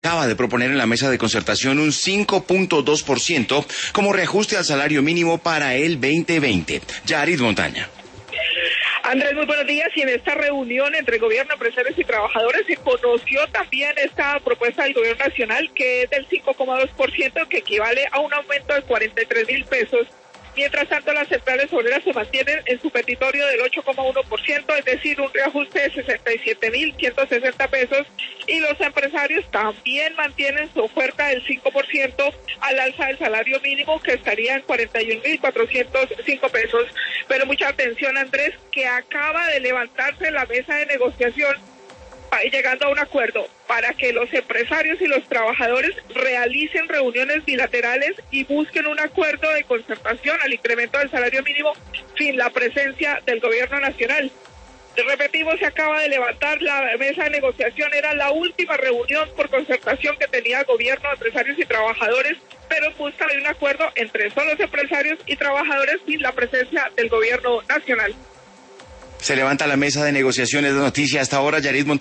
acaba de proponer en la mesa de concertación un 5.2% como reajuste al salario mínimo para el 2020. Yarit Montaña. Andrés, muy buenos días. Y en esta reunión entre gobierno, empresarios y trabajadores se conoció también esta propuesta del gobierno nacional, que es del 5.2%, que equivale a un aumento de 43.000 pesos. Mientras tanto, las centrales obreras se mantienen en su petitorio del 8.1%, es decir, un reajuste de 67.160 pesos, y los empresarios también mantienen su oferta del 5% al alza del salario mínimo, que estaría en 41.405 pesos. Pero mucha atención, Andrés, que acaba de levantarse la mesa de negociación llegando a un acuerdo para que los empresarios y los trabajadores realicen reuniones bilaterales y busquen un acuerdo de concertación al incremento del salario mínimo sin la presencia del gobierno nacional. Repetimos, se acaba de levantar la mesa de negociación, era la última reunión por concertación que tenía el gobierno, empresarios y trabajadores, pero en busca de un acuerdo entre solos empresarios y trabajadores sin la presencia del gobierno nacional. Se levanta la mesa de negociaciones de noticias hasta ahora, Yarit Montaña.